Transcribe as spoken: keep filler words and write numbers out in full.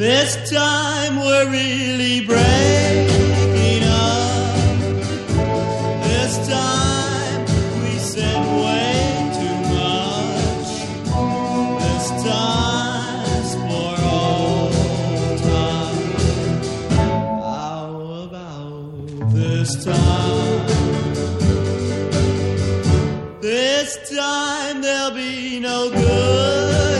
This time we're really breaking up. This time we said way too much. This time's for all time. How about this time? This time there'll be no good.